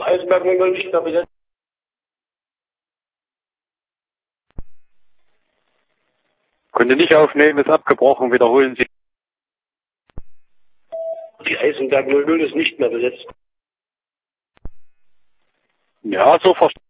Eisenberg 00 nicht mehr besetzt. Konnte nicht aufnehmen, ist abgebrochen, wiederholen Sie. Die Eisenberg 00 ist nicht mehr besetzt. Ja, so verstanden.